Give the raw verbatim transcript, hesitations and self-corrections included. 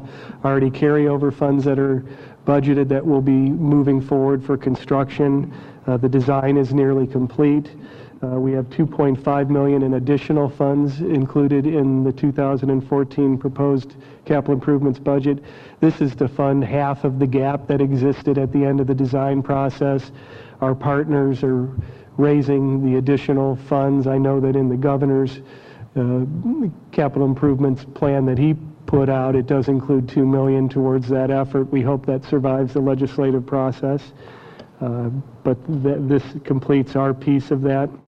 already carryover funds that are budgeted that will be moving forward for construction. Uh, the design is nearly complete. Uh, we have two point five million dollars in additional funds included in the two thousand fourteen proposed capital improvements budget. This is to fund half of the gap that existed at the end of the design process. Our partners are raising the additional funds. I know that in the governor's uh, capital improvements plan that he put out, it does include two million dollars towards that effort. We hope that survives the legislative process. Uh, but th- this completes our piece of that.